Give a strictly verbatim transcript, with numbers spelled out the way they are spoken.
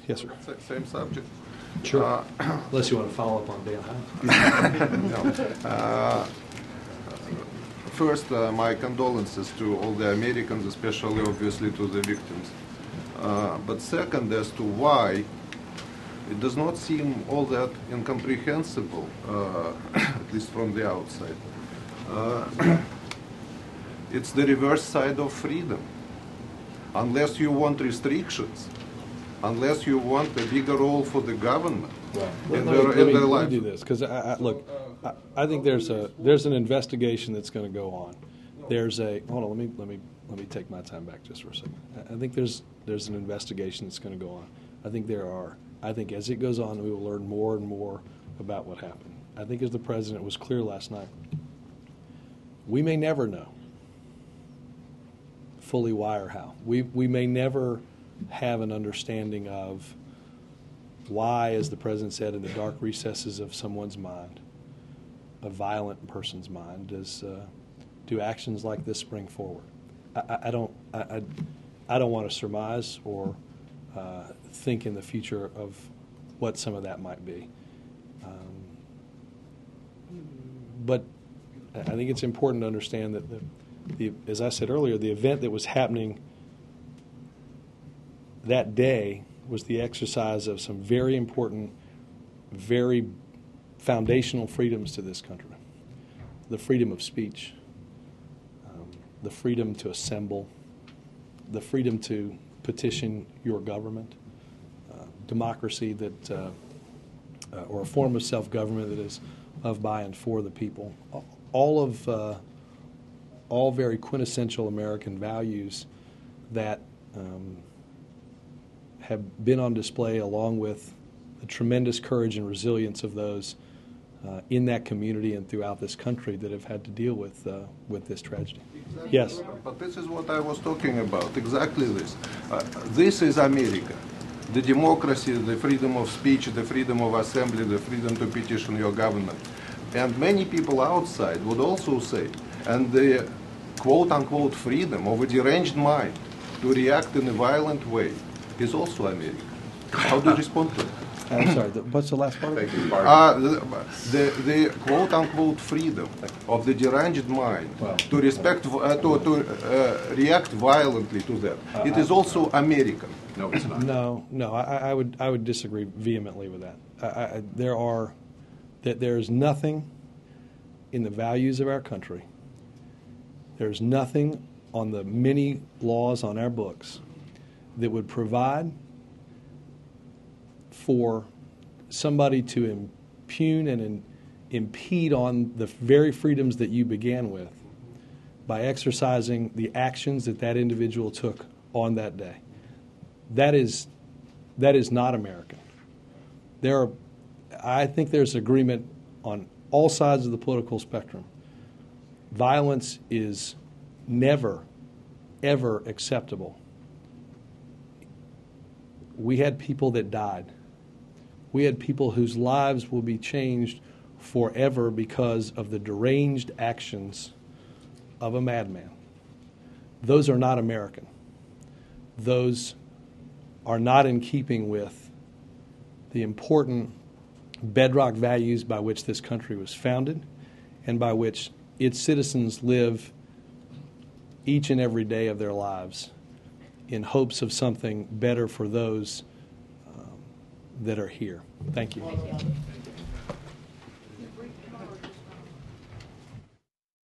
Yes, sir. Same subject. Sure. Uh, Unless you want to follow up on Dan Hine. no. uh, First, uh, my condolences to all the Americans, especially obviously to the victims. Uh, but second, as to why, it does not seem all that incomprehensible, uh, at least from the outside. Uh, it's the reverse side of freedom. Unless you want restrictions, unless you want a bigger role for the government Right. in Let, their, me, let, in me, their let life. me do this, because I, I, look, I, I think there's a there's an investigation that's going to go on. There's a hold on. Let me let me let me take my time back just for a second. I think there's there's an investigation that's going to go on. I think there are. I think as it goes on, we will learn more and more about what happened. I think as the president was clear last night, we may never know fully why or how. We we may never have an understanding of why, as the president said, in the dark recesses of someone's mind, a violent person's mind, does uh, do actions like this spring forward. I, I don't I, I, I don't want to surmise or uh, think in the future of what some of that might be. Um, but I think it's important to understand that, the, the, as I said earlier, the event that was happening that day was the exercise of some very important, very foundational freedoms to this country. The freedom of speech, um, the freedom to assemble, the freedom to petition your government, uh, democracy that, uh, uh, or a form of self-government that is of, by, and for the people. All of, uh, all very quintessential American values that um, have been on display, along with the tremendous courage and resilience of those uh, in that community and throughout this country that have had to deal with uh, with this tragedy. Exactly. Yes. But this is what I was talking about, exactly this. Uh, this is America. The democracy, the freedom of speech, the freedom of assembly, the freedom to petition your government. And many people outside would also say, and the quote-unquote freedom of a deranged mind to react in a violent way is also America. How do you respond to it? I'm sorry, the, what's the last part of it? Uh, the, the, the quote-unquote freedom of the deranged mind Well, to respect, uh, to, to uh, react violently to that, Uh, it is also American. No, it's not. No, no, I, I would I would disagree vehemently with that. I, I, there are that there is nothing in the values of our country. There's nothing on the many laws on our books that would provide for somebody to impugn and in, impede on the very freedoms that you began with by exercising the actions that that individual took on that day. That is, that is not American. There are, I think there's agreement on all sides of the political spectrum. Violence is never, ever acceptable. We had people that died. We had people whose lives will be changed forever because of the deranged actions of a madman. Those are not American. Those are not in keeping with the important bedrock values by which this country was founded and by which its citizens live each and every day of their lives in hopes of something better for those um, that are here. Thank you. Thank you.